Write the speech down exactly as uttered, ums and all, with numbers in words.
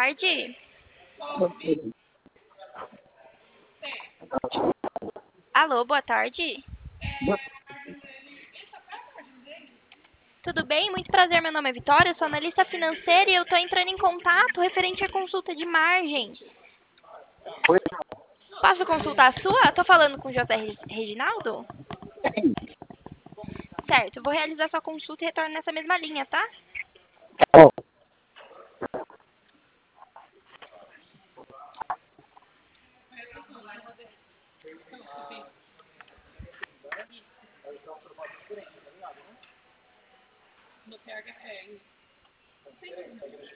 tarde. Alô, boa tarde. Tudo bem? Muito prazer, meu nome é Vitória, eu sou analista financeira e eu estou entrando em contato referente à consulta de margem. Posso consultar a sua? Estou falando com o José Re- Reginaldo? Certo, eu vou realizar sua consulta e retorno nessa mesma linha, tá?